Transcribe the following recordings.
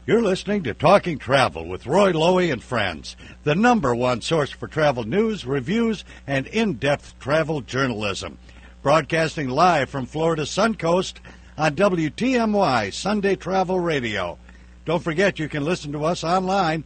You're listening to Talking Travel with Roy Lowy and Friends, the #1 source for travel news, reviews, and in-depth travel journalism. Broadcasting live from Florida's Suncoast on WTMY Sunday Travel Radio. Don't forget you can listen to us online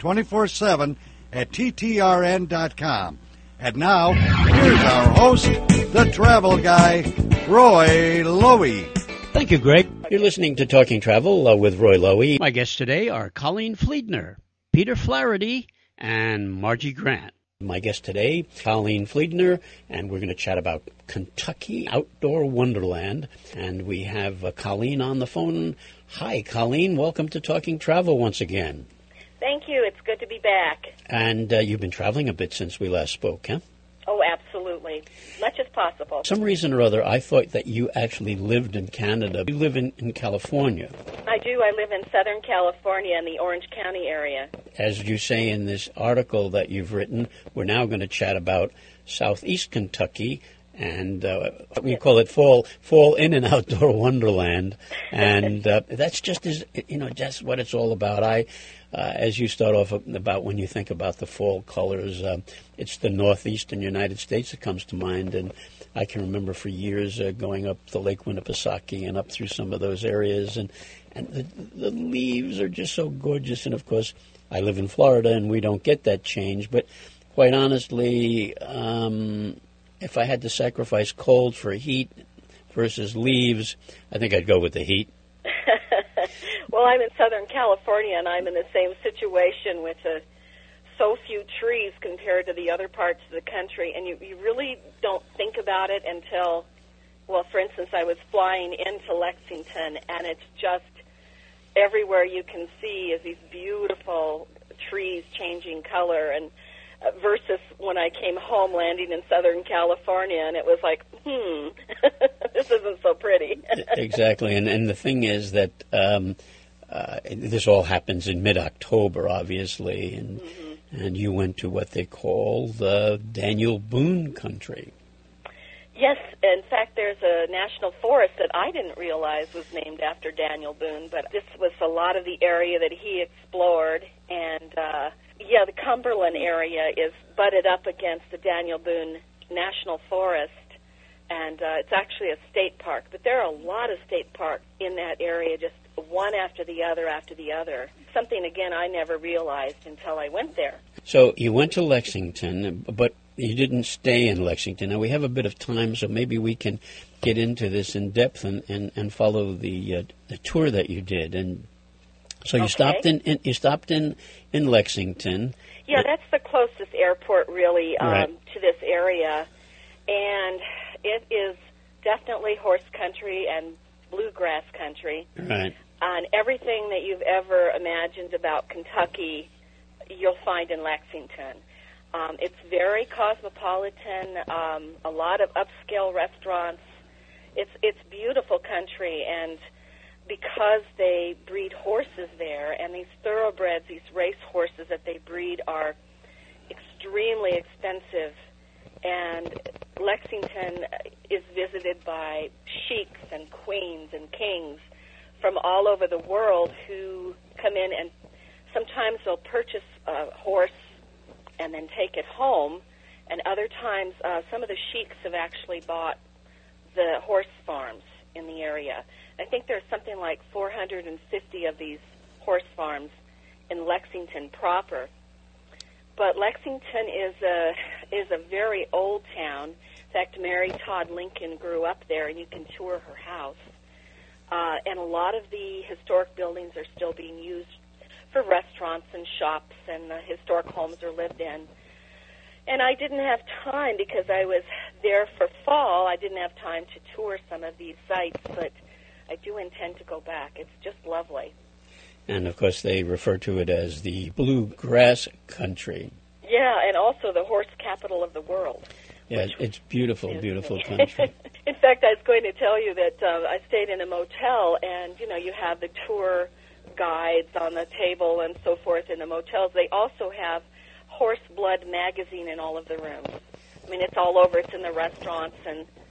24/7 at TTRN.com. And now, here's our host, the travel guy, Roy Lowy. Thank you, Greg. You're listening to Talking Travel with Roy Lowy. My guests today are Colleen Fleedner, Peter Flaherty, and Margie Grant. My guest today, Colleen Fleedner, and we're going to chat about Kentucky Outdoor Wonderland. And we have Colleen on the phone. Hi, Colleen. Welcome to Talking Travel once again. Thank you. It's good to be back. And you've been traveling a bit since we last spoke, huh? Oh, absolutely. Much as possible. For some reason or other, I thought that you actually lived in Canada. You live in California. I do. I live in Southern California in the Orange County area. As you say in this article that you've written, we're now going to chat about Southeast Kentucky, and we call it fall in an outdoor wonderland, and that's just just what it's all about. As you start off about when you think about the fall colors, it's the northeastern United States that comes to mind, and I can remember for years going up the Lake Winnipesaukee and up through some of those areas, and the leaves are just so gorgeous. And of course, I live in Florida, and we don't get that change. But quite honestly, if I had to sacrifice cold for heat versus leaves, I think I'd go with the heat. Well, I'm in Southern California, and I'm in the same situation with so few trees compared to the other parts of the country, and you really don't think about it until, well, for instance, I was flying into Lexington, and it's just everywhere you can see is these beautiful trees changing color, and versus when I came home landing in Southern California, and it was like, this isn't so pretty. Exactly, and the thing is that this all happens in mid-October, obviously, and you went to what they call the Daniel Boone country. Yes, in fact, there's a national forest that I didn't realize was named after Daniel Boone, but this was a lot of the area that he explored, and the Cumberland area is butted up against the Daniel Boone National Forest, and it's actually a state park, but there are a lot of state parks in that area, just one after the other. Something, again, I never realized until I went there. So you went to Lexington, but you didn't stay in Lexington. Now, we have a bit of time, so maybe we can get into this in depth and follow the tour that you did. And so you stopped in Lexington. Yeah, that's the closest airport, really, right, to this area. And it is definitely horse country and bluegrass country. Right. And everything that you've ever imagined about Kentucky, you'll find in Lexington. It's very cosmopolitan, a lot of upscale restaurants. It's beautiful country, and because they breed horses there, and these thoroughbreds, these race horses that they breed are extremely expensive, and Lexington is visited by sheiks and queens and kings from all over the world who come in, and sometimes they'll purchase a horse and then take it home, and other times some of the sheiks have actually bought the horse farms in the area. I think there's something like 450 of these horse farms in Lexington proper. But Lexington is a very old town. In fact, Mary Todd Lincoln grew up there, and you can tour her house. And a lot of the historic buildings are still being used for restaurants and shops, and the historic homes are lived in. And I didn't have time because I was there for fall. I didn't have time to tour some of these sites, but I do intend to go back. It's just lovely. And, of course, they refer to it as the bluegrass country. Yeah, and also the horse capital of the world. Yeah, it's beautiful, beautiful country. In fact, I was going to tell you that I stayed in a motel, and, you have the tour guides on the table and so forth in the motels. They also have Horse Blood magazine in all of the rooms. I mean, it's all over. It's in the restaurants, and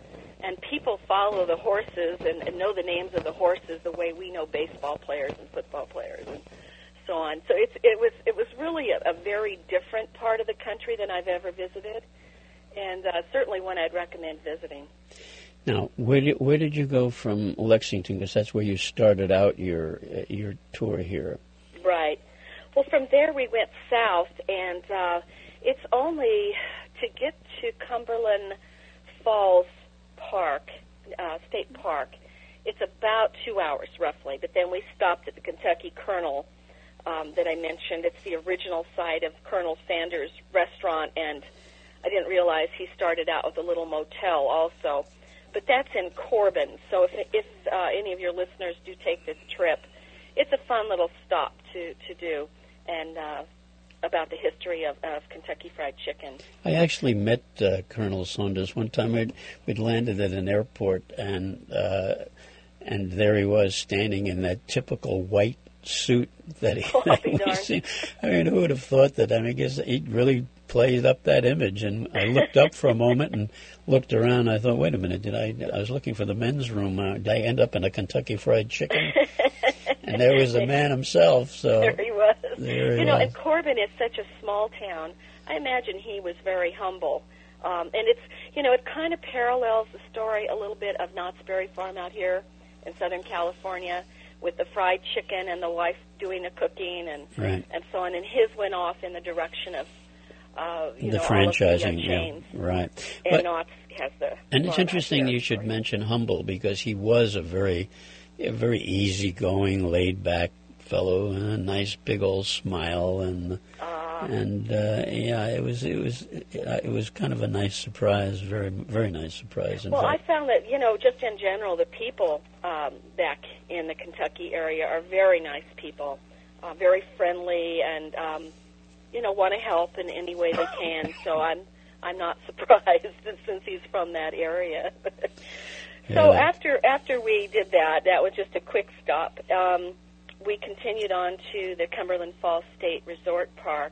and people follow the horses and know the names of the horses the way we know baseball players and football players and so on. So it was really a very different part of the country than I've ever visited, and certainly one I'd recommend visiting. Now, where did you go from Lexington? Because that's where you started out your tour here. Right. Well, from there we went south, and it's only to get to Cumberland Falls Park, State Park. It's about 2 hours roughly, but then we stopped at the Kentucky Colonel that I mentioned. It's the original site of Colonel Sanders' restaurant, and I didn't realize he started out with a little motel also. But that's in Corbin, so if any of your listeners do take this trip, it's a fun little stop to do, and about the history of Kentucky Fried Chicken. I actually met Colonel Saunders one time. We'd landed at an airport, and there he was standing in that typical white suit that he seen. I mean, who would have thought that? I mean, I guess he really played up that image. And I looked up for a moment and looked around. I thought, wait a minute, I was looking for the men's room. Did I end up in a Kentucky Fried Chicken? And there was the man himself. So there he was. There he was. And Corbin is such a small town. I imagine he was very humble. And it's, it kind of parallels the story a little bit of Knott's Berry Farm out here in Southern California, with the fried chicken and the wife doing the cooking and so on. And his went off in the direction of the franchising, chains. Yeah, right. And Knott's has the. And it's interesting you should mention humble, because he was a very easygoing, laid-back fellow, a nice big old smile, and it was kind of a nice surprise, very very nice surprise. Well, I found that just in general, the people back in the Kentucky area are very nice people, very friendly, and want to help in any way they can. So I'm not surprised since he's from that area. So after we did that was just a quick stop. We continued on to the Cumberland Falls State Resort Park,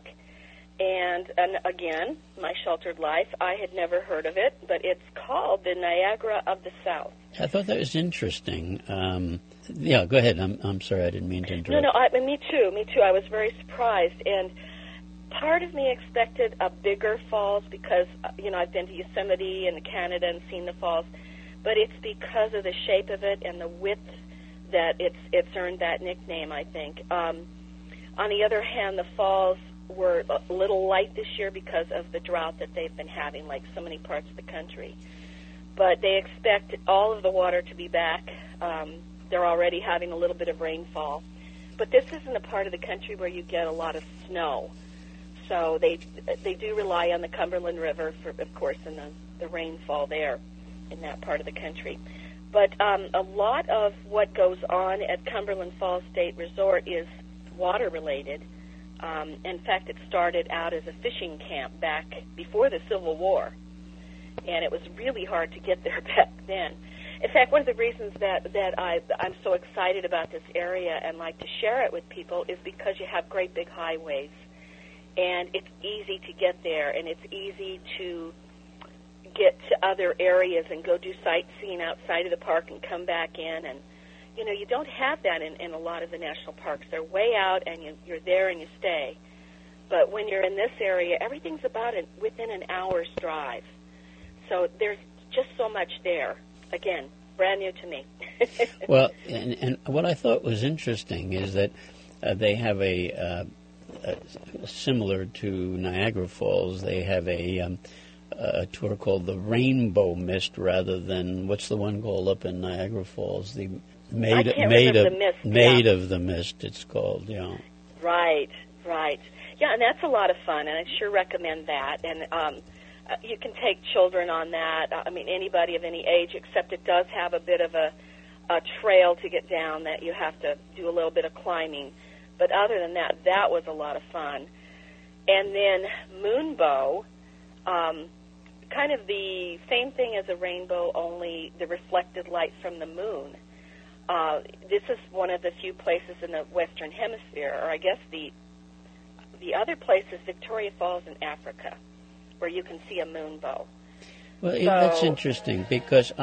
and again, my sheltered life. I had never heard of it, but it's called the Niagara of the South. I thought that was interesting. Yeah, go ahead. I'm sorry, I didn't mean to interrupt. No, me too. I was very surprised, and part of me expected a bigger falls because I've been to Yosemite and Canada and seen the falls, but it's because of the shape of it and the width that it's earned that nickname, I think. On the other hand, the falls were a little light this year because of the drought that they've been having, like so many parts of the country. But they expect all of the water to be back. They're already having a little bit of rainfall. But this isn't a part of the country where you get a lot of snow. So they do rely on the Cumberland River, for, of course, and the rainfall there in that part of the country. But a lot of what goes on at Cumberland Falls State Resort is water-related. In fact, it started out as a fishing camp back before the Civil War, and it was really hard to get there back then. In fact, one of the reasons that I'm so excited about this area and like to share it with people is because you have great big highways, and it's easy to get there, and it's easy to get to other areas and go do sightseeing outside of the park and come back in. And, you don't have that in a lot of the national parks. They're way out, and you're there and you stay. But when you're in this area, everything's about within an hour's drive. So there's just so much there. Again, brand new to me. Well, and what I thought was interesting is that they have similar to Niagara Falls, they have a tour called the Rainbow Mist, rather than what's the one called up in Niagara Falls, the Maid of the Mist. It's called, Right. Yeah, and that's a lot of fun, and I sure recommend that. And you can take children on that. I mean, anybody of any age, except it does have a bit of a trail to get down that you have to do a little bit of climbing. But other than that, that was a lot of fun. And then Moonbow, kind of the same thing as a rainbow, only the reflected light from the moon. This is one of the few places in the Western Hemisphere, or I guess the other place is Victoria Falls in Africa, where you can see a moonbow. Well, yeah, that's interesting because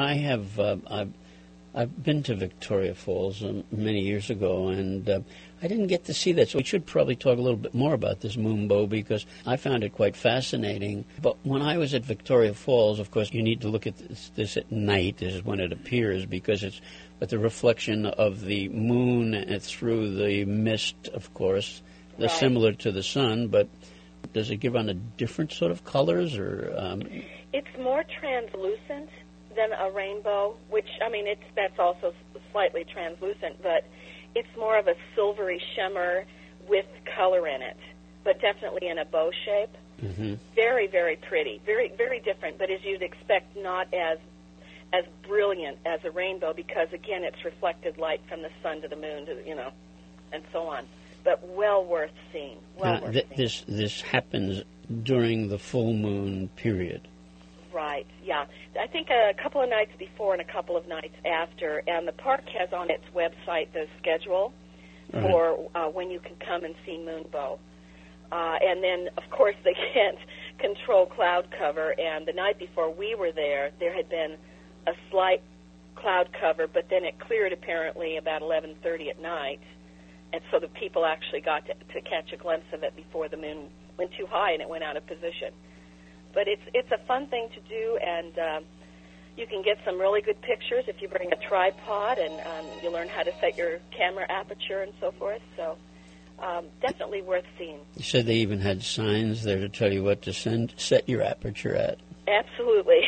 I've been to Victoria Falls many years ago, and I didn't get to see that. So we should probably talk a little bit more about this moonbow because I found it quite fascinating. But when I was at Victoria Falls, of course, you need to look at this at night is when it appears because it's with the reflection of the moon through the mist, of course. They're Right. similar to the sun, but does it give on a different sort of colors or? It's more translucent than a rainbow, which, I mean, that's also slightly translucent, but it's more of a silvery shimmer with color in it, but definitely in a bow shape. Mm-hmm. Very, very pretty. Very, very different, but as you'd expect, not as brilliant as a rainbow because, again, it's reflected light from the sun to the moon, and so on. But well worth seeing. This happens during the full moon period. Right, yeah. I think a couple of nights before and a couple of nights after, and the park has on its website the schedule for when you can come and see moonbow. And then, of course, they can't control cloud cover, and the night before we were there had been a slight cloud cover, but then it cleared apparently about 11:30 at night, and so the people actually got to catch a glimpse of it before the moon went too high and it went out of position. But it's a fun thing to do, and you can get some really good pictures if you bring a tripod, and you learn how to set your camera aperture and so forth. So definitely worth seeing. You said they even had signs there to tell you what to set your aperture at. Absolutely.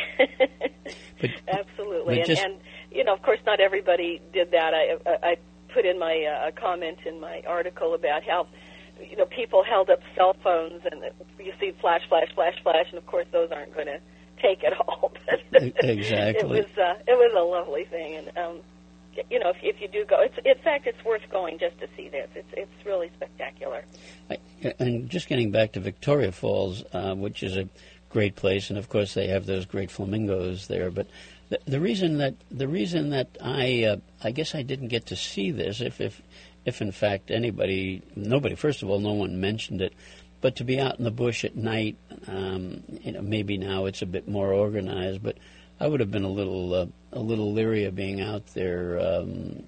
But Absolutely. And, of course, not everybody did that. I put in my comment in my article about how people held up cell phones, and you see flash, flash, flash, flash, and of course those aren't going to take it all. Exactly. It was a lovely thing, and if you do go, in fact, it's worth going just to see this. It's really spectacular. And just getting back to Victoria Falls, which is a great place, and of course they have those great flamingos there. But the reason that I guess I didn't get to see this, if in fact nobody, first of all, no one mentioned it, but to be out in the bush at night, maybe now it's a bit more organized, but I would have been a little leery of being out there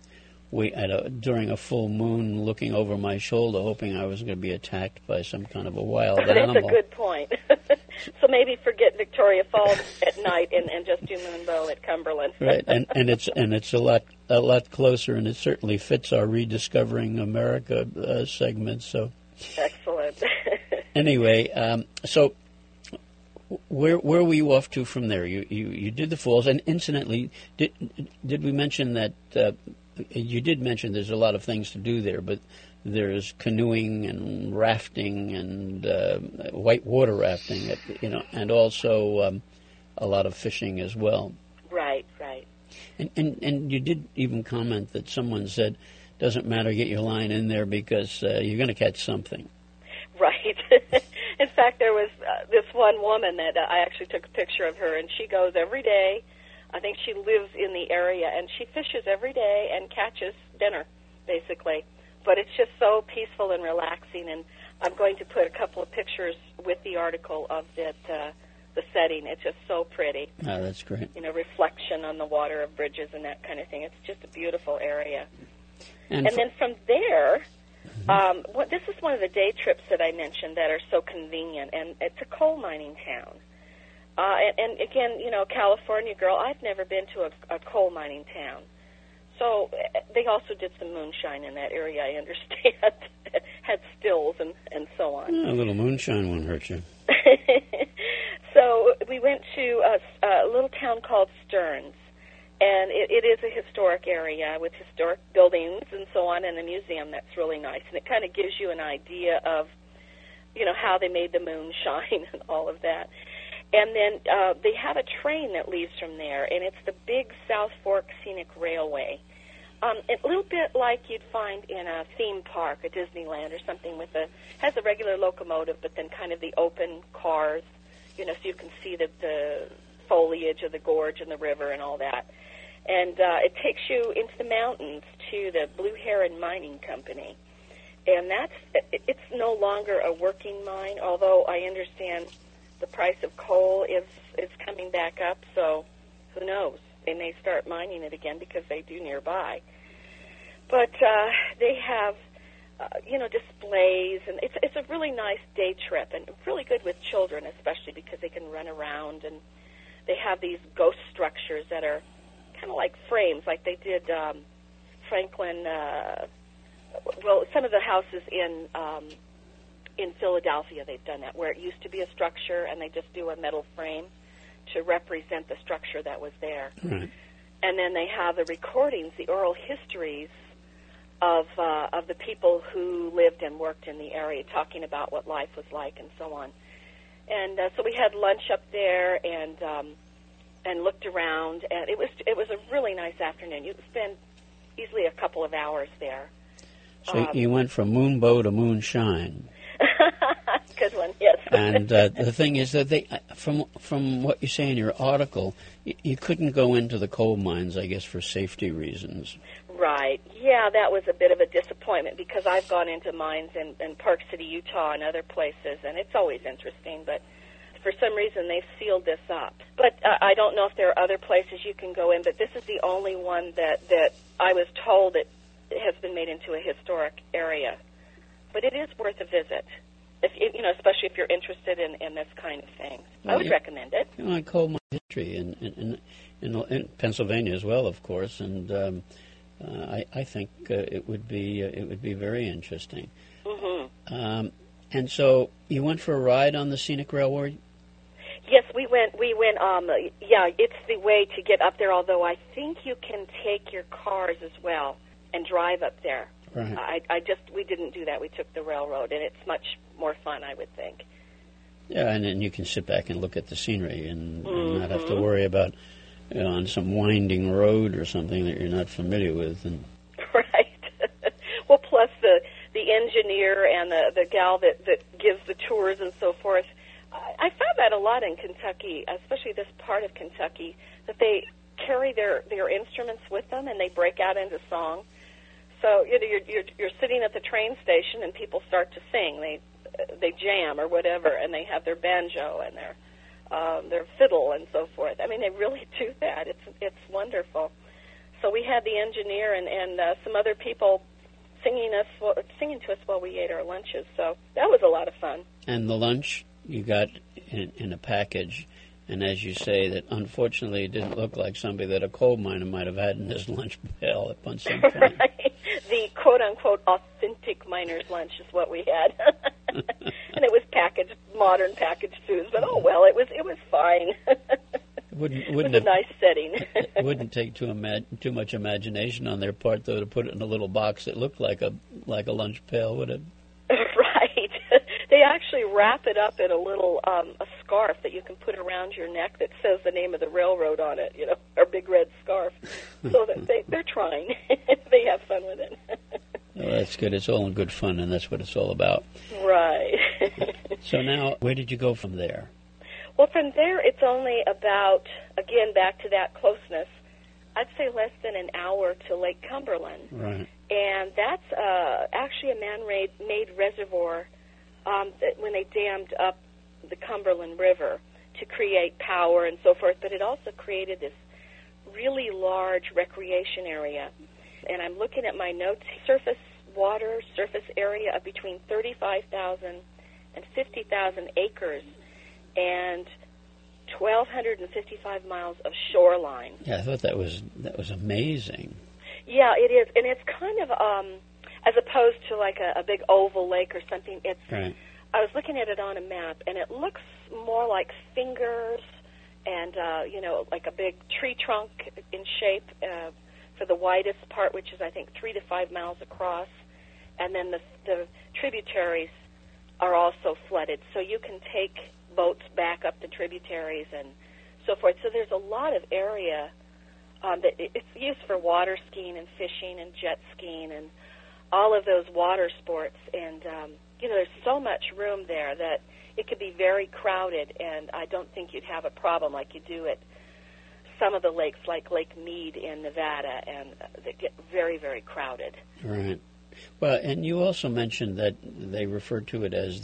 during a full moon, looking over my shoulder, hoping I was going to be attacked by some kind of a wild animal. That's a good point. So maybe forget Victoria Falls at night and just do Moonbow at Cumberland. Right, and it's a lot closer, and it certainly fits our Rediscovering America segment. So excellent. Anyway, so where were you off to from there? You did the falls, and incidentally, did we mention that you did mention there's a lot of things to do there, but there's canoeing and rafting and whitewater rafting, and also a lot of fishing as well. Right. And you did even comment that someone said, doesn't matter, get your line in there because you're going to catch something. Right. In fact, there was this one woman that I actually took a picture of her, and she goes every day. I think she lives in the area, and she fishes every day and catches dinner, basically. But it's just so peaceful and relaxing, and I'm going to put a couple of pictures with the article of the setting. It's just so pretty. Oh, that's great. Reflection on the water of bridges and that kind of thing. It's just a beautiful area. And then from there, this is one of the day trips that I mentioned that are so convenient, and it's a coal mining town. And again, California girl, I've never been to a coal mining town. So they also did some moonshine in that area, I understand. Had stills and so on. A little moonshine won't hurt you. So we went to a little town called Stearns, and it is a historic area with historic buildings and so on, and a museum that's really nice. And it kind of gives you an idea of, how they made the moonshine and all of that. And then they have a train that leaves from there, and it's the big South Fork Scenic Railway. A little bit like you'd find in a theme park, a Disneyland or something, has a regular locomotive, but then kind of the open cars, so you can see the foliage of the gorge and the river and all that. And it takes you into the mountains to the Blue Heron Mining Company. And it's no longer a working mine, although I understand the price of coal is coming back up, so who knows? They may start mining it again because they do nearby. But they have, displays, and it's a really nice day trip, and really good with children, especially because they can run around, and they have these ghost structures that are kind of like frames, like they did Franklin. Some of the houses in Philadelphia, they've done that, where it used to be a structure, and they just do a metal frame to represent the structure that was there. Right. And then they have the recordings, the oral histories of the people who lived and worked in the area, talking about what life was like and so on. And so we had lunch up there and looked around, and it was a really nice afternoon. You spend easily a couple of hours there. So you went from moonbow to moonshine. Good one, yes. And the thing is that they, from what you say in your article, you couldn't go into the coal mines, I guess, for safety reasons. Right. Yeah, that was a bit of a disappointment because I've gone into mines in Park City, Utah, and other places, and it's always interesting, but for some reason they've sealed this up. But I don't know if there are other places you can go in, but this is the only one that I was told it has been made into a historic area. But it is worth a visit, especially if you're interested in this kind of thing. I would recommend it. I coal mine history in Pennsylvania as well, of course, and I think it would be very interesting. Mm-hmm. And so you went for a ride on the scenic railroad? Yes, we went. Yeah, it's the way to get up there. Although I think you can take your cars as well and drive up there. Right. We didn't do that. We took the railroad, and it's much more fun, I would think. Yeah, and then you can sit back and look at the scenery and not have to worry about on some winding road or something that you're not familiar with. And right. Well, plus the engineer and the gal that gives the tours and so forth. I found that a lot in Kentucky, especially this part of Kentucky, that they carry their instruments with them and they break out into song. So you're sitting at the train station and people start to sing. They jam or whatever, and they have their banjo and their fiddle and so forth. I mean, they really do that. It's wonderful. So we had the engineer and some other people singing to us while we ate our lunches. So that was a lot of fun. And the lunch you got in a package, and as you say, that unfortunately it didn't look like somebody that a coal miner might have had in his lunch pail at some point. Right. The quote-unquote authentic miner's lunch is what we had. And it was modern packaged foods, but oh well, it was fine. It was a nice setting. It wouldn't take too much imagination on their part, though, to put it in a little box that looked like a lunch pail, would it? Right. They actually wrap it up in a little a scarf that you can put around your neck that says the name of the railroad on it, or big red scarf. So that they're trying. They have fun with it. Well, that's good. It's all in good fun, and that's what it's all about. Right. So now, where did you go from there? Well, from there, it's only about, again, back to that closeness, I'd say less than an hour to Lake Cumberland. Right. And that's actually a man-made reservoir when they dammed up the Cumberland River to create power and so forth. But it also created this really large recreation area. And I'm looking at my notes, surface area of between 35,000 and 50,000 acres and 1,255 miles of shoreline. Yeah, I thought that was amazing. Yeah, it is, and it's kind of as opposed to like a big oval lake or something. It's right. I was looking at it on a map, and it looks more like fingers, and like a big tree trunk in shape for the widest part, which is I think 3 to 5 miles across, and then the tributaries are also flooded, so you can take boats back up the tributaries and so forth. So there's a lot of area that it's used for water skiing and fishing and jet skiing and all of those water sports. And, there's so much room there that it could be very crowded, and I don't think you'd have a problem like you do at some of the lakes, like Lake Mead in Nevada, and they get very, very crowded. Right. Well, and you also mentioned that they refer to it as the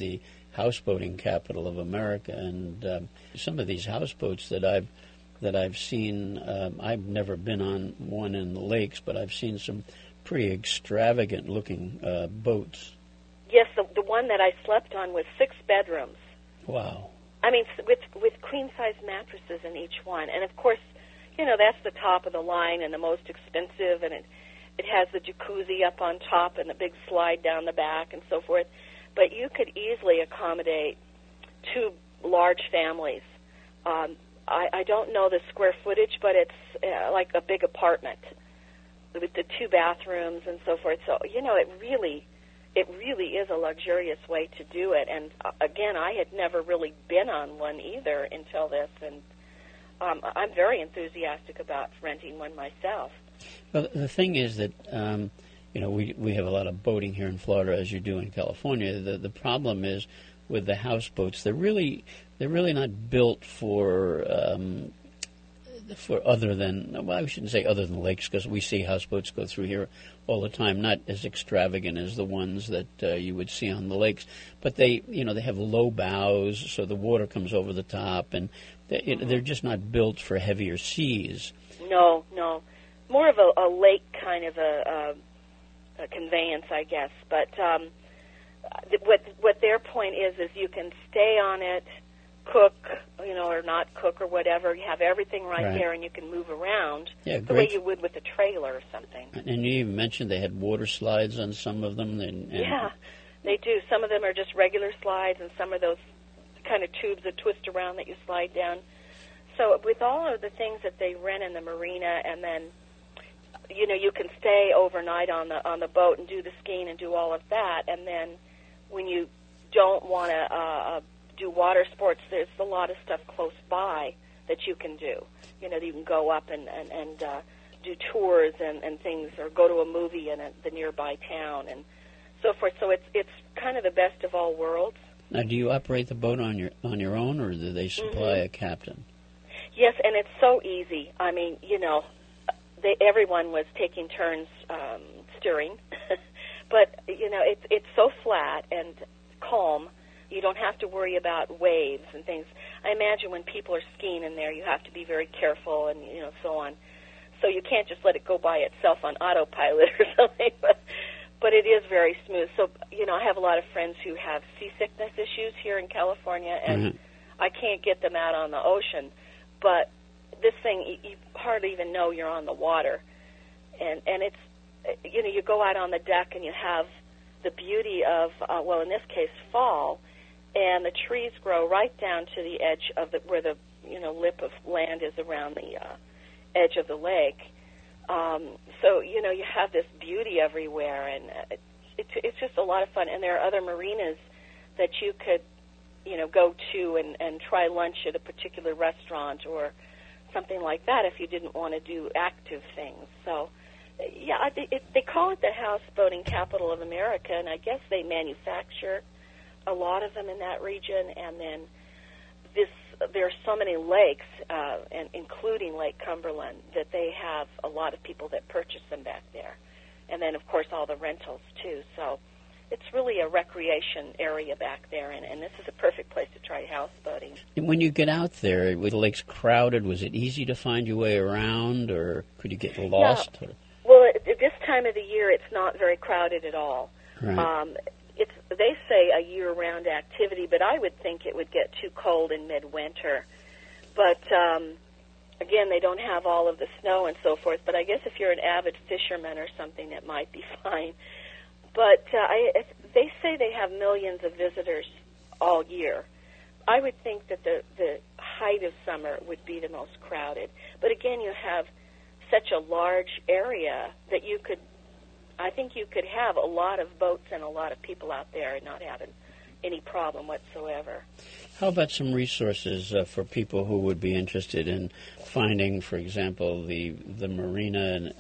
houseboating capital of America, and some of these houseboats that I've seen, I've never been on one in the lakes, but I've seen some pretty extravagant-looking boats. Yes, the one that I slept on was 6 bedrooms. Wow. I mean, with queen-size mattresses in each one. And, of course, that's the top of the line and the most expensive, and it has the jacuzzi up on top and the big slide down the back and so forth. But you could easily accommodate 2 large families. I don't know the square footage, but it's like a big apartment with the 2 bathrooms and so forth. So, it really is a luxurious way to do it. And, again, I had never really been on one either until this, and I'm very enthusiastic about renting one myself. Well, the thing is that, we have a lot of boating here in Florida, as you do in California. The problem is with the houseboats, they're really not built for other than, well, I shouldn't say other than lakes, because we see houseboats go through here all the time, not as extravagant as the ones that you would see on the lakes, but they have low bows, so the water comes over the top, and they're just not built for heavier seas. No. More of a lake kind of a conveyance, I guess. But what their point is you can stay on it, cook, or not cook or whatever. You have everything right there, and you can move around the way you would with a trailer or something. And you even mentioned they had water slides on some of them. Yeah, they do. Some of them are just regular slides, and some are those kind of tubes that twist around that you slide down. So with all of the things that they rent in the marina, and then you can stay overnight on the boat and do the skiing and do all of that, and then when you don't want to do water sports, there's a lot of stuff close by that you can do. You can go up and do tours and things, or go to a movie in the nearby town and so forth. So it's kind of the best of all worlds. Now, do you operate the boat on your own, or do they supply a captain? Yes, and it's so easy. I mean, everyone was taking turns steering, but it's so flat and calm. You don't have to worry about waves and things. I imagine when people are skiing in there, you have to be very careful and so on. So you can't just let it go by itself on autopilot or something. But it is very smooth. So I have a lot of friends who have seasickness issues here in California, and I can't get them out on the ocean. But this thing, you hardly even know you're on the water, and it's you go out on the deck and you have the beauty of in this case fall. And the trees grow right down to the edge of where the lip of land is around the edge of the lake. So you have this beauty everywhere, and it's just a lot of fun. And there are other marinas that you could go to and try lunch at a particular restaurant or something like that if you didn't want to do active things. So yeah, they call it the houseboating capital of America, and I guess they manufacture a lot of them in that region, and then there are so many lakes, and including Lake Cumberland, that they have a lot of people that purchase them back there. And then, of course, all the rentals, too. So it's really a recreation area back there, and this is a perfect place to try houseboating. And when you get out there, were the lakes crowded? Was it easy to find your way around, or could you get lost? Yeah. Well, at this time of the year, it's not very crowded at all. Right. They say a year-round activity, but I would think it would get too cold in midwinter. But, again, they don't have all of the snow and so forth, but I guess if you're an avid fisherman or something, it might be fine. But they say they have millions of visitors all year. I would think that the height of summer would be the most crowded. But, again, you have such a large area that I think you could have a lot of boats and a lot of people out there and not having any problem whatsoever. How about some resources for people who would be interested in finding, for example, the marina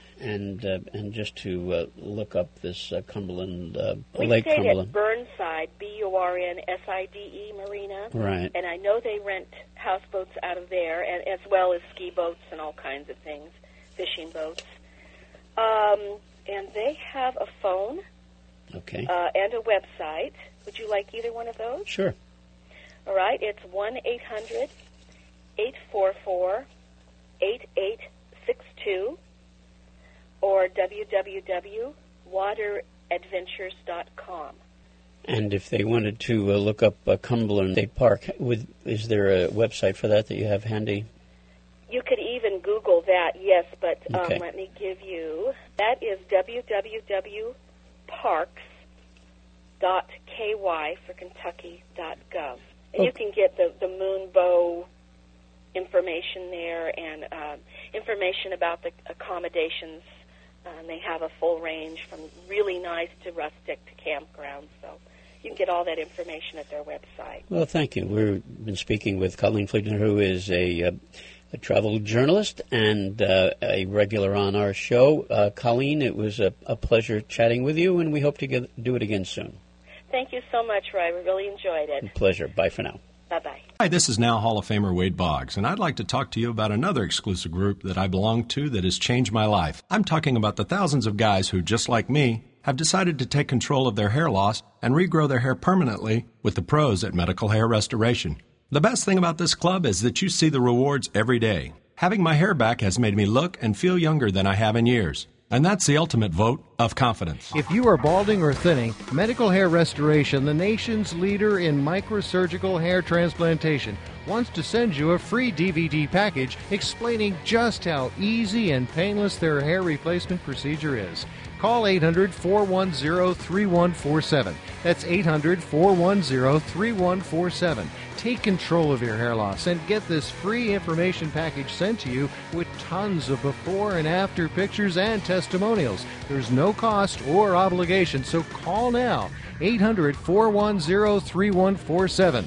and just to look up this Cumberland Lake Cumberland? We stayed at Burnside, Burnside Marina. Right. And I know they rent houseboats out of there, and as well as ski boats and all kinds of things, fishing boats. And they have a phone Okay. And a website. Would you like either one of those? Sure. All right. It's 1-800-844-8862 or www.wateradventures.com. And if they wanted to look up Cumberland State Park, is there a website for that you have handy? You could even Google that, yes, but Okay. let me give you, that is www.parks.ky for Kentucky.gov. And you can get the Moonbow information there and information about the accommodations. And they have a full range from really nice to rustic to campgrounds. So you can get all that information at their website. Well, thank you. We've been speaking with Colleen Fleetner, who is a travel journalist and a regular on our show. Colleen, it was a pleasure chatting with you, and we hope to do it again soon. Thank you so much, Roy. We really enjoyed it. Pleasure. Bye for now. Bye-bye. Hi, this is now Hall of Famer Wade Boggs, and I'd like to talk to you about another exclusive group that I belong to that has changed my life. I'm talking about the thousands of guys who, just like me, have decided to take control of their hair loss and regrow their hair permanently with the pros at Medical Hair Restoration. The best thing about this club is that you see the rewards every day. Having my hair back has made me look and feel younger than I have in years. And that's the ultimate vote of confidence. If you are balding or thinning, Medical Hair Restoration, the nation's leader in microsurgical hair transplantation, wants to send you a free DVD package explaining just how easy and painless their hair replacement procedure is. Call 800-410-3147. That's 800-410-3147. Take control of your hair loss and get this free information package sent to you with tons of before and after pictures and testimonials. There's no cost or obligation, so call now. 800-410-3147.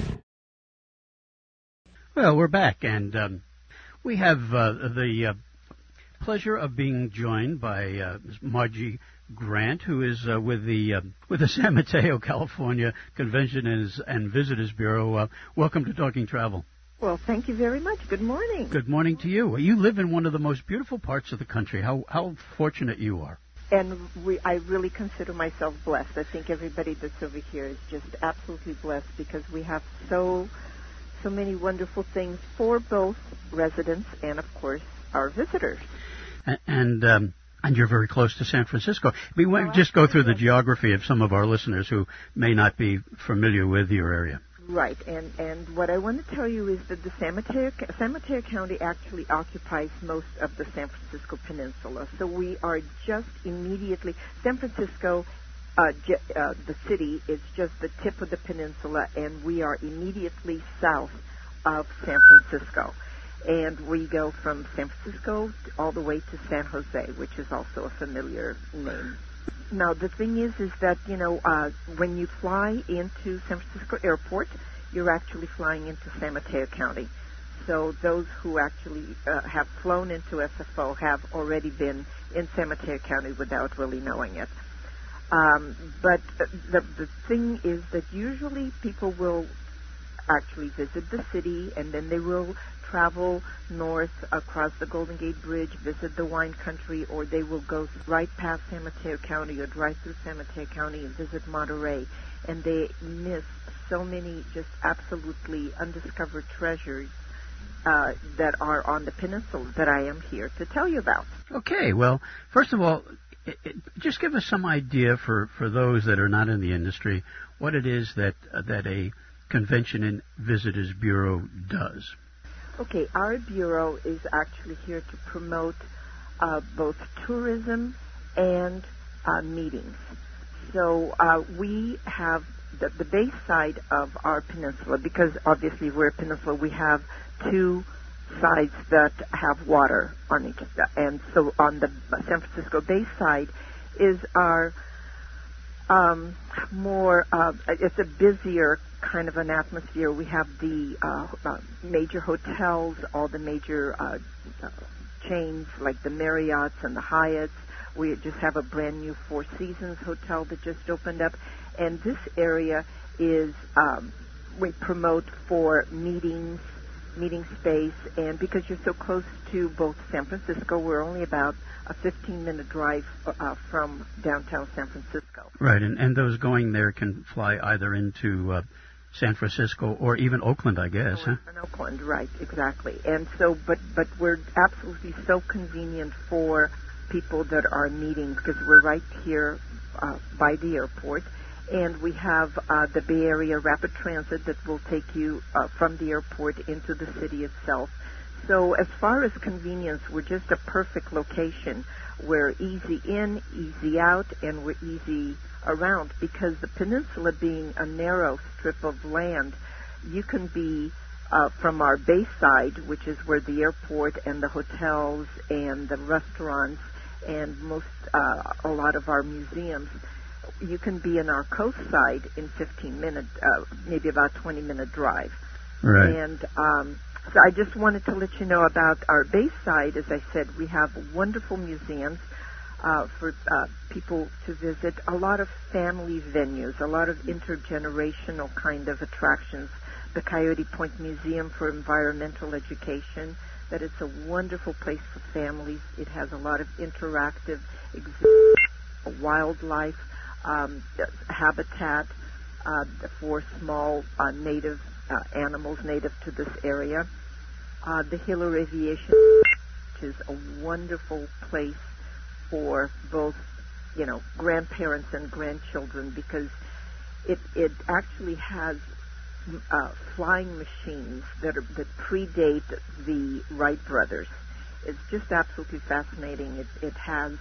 Well, we're back, and we have the pleasure of being joined by Margie Grant, who is with the San Mateo, California Convention and Visitors Bureau. Welcome to Talking Travel. Well, thank you very much. Good morning. Good morning to you. You live in one of the most beautiful parts of the country. How fortunate you are. And I really consider myself blessed. I think everybody that's over here is just absolutely blessed because we have so many wonderful things for both residents and, of course, our visitors. And you're very close to San Francisco. We want to just go through the geography of some of our listeners who may not be familiar with your area. Right, and what I want to tell you is that the San Mateo County actually occupies most of the San Francisco Peninsula. So we are just immediately, San Francisco, the city is just the tip of the peninsula, and we are immediately south of San Francisco. And we go from San Francisco all the way to San Jose, which is also a familiar name. Now, the thing is that, when you fly into San Francisco Airport, you're actually flying into San Mateo County. So those who actually have flown into SFO have already been in San Mateo County without really knowing it. But the thing is that usually people will actually visit the city, and then they will travel north across the Golden Gate Bridge, visit the wine country, or they will go right past San Mateo County or drive through San Mateo County and visit Monterey. And they miss so many just absolutely undiscovered treasures that are on the peninsula that I am here to tell you about. Okay, well, first of all, just give us some idea for those that are not in the industry what it is that a Convention and Visitors Bureau does. Okay, our bureau is actually here to promote both tourism and meetings. So we have the base side of our peninsula, because obviously we're a peninsula, we have two sides that have water on each. And so on the San Francisco base side is our it's a busier kind of an atmosphere. We have the major hotels, all the major chains like the Marriotts and the Hyatts. We just have a brand new Four Seasons hotel that just opened up. And this area is, we promote for meetings meeting space. And because you're so close to both San Francisco, we're only about a 15-minute drive from downtown San Francisco. Right, and those going there can fly either into San Francisco or even Oakland, I guess, huh? In Oakland, right, exactly. And so, but we're absolutely so convenient for people that are meeting because we're right here by the airport. And we have the Bay Area Rapid Transit that will take you from the airport into the city itself. So as far as convenience, we're just a perfect location. We're easy in, easy out, and we're easy around because the peninsula being a narrow strip of land, you can be from our bay side, which is where the airport and the hotels and the restaurants and a lot of our museums, you can be in our coast side in 15-minute, maybe about 20-minute drive. Right. And so I just wanted to let you know about our bay side. As I said, we have wonderful museums for people to visit, a lot of family venues, a lot of intergenerational kind of attractions. The Coyote Point Museum for Environmental Education, that it's a wonderful place for families. It has a lot of interactive exhibits, wildlife, habitat for small native animals native to this area. The Hiller Aviation, which is a wonderful place for both, grandparents and grandchildren because it actually has flying machines that predate the Wright brothers. It's just absolutely fascinating. It has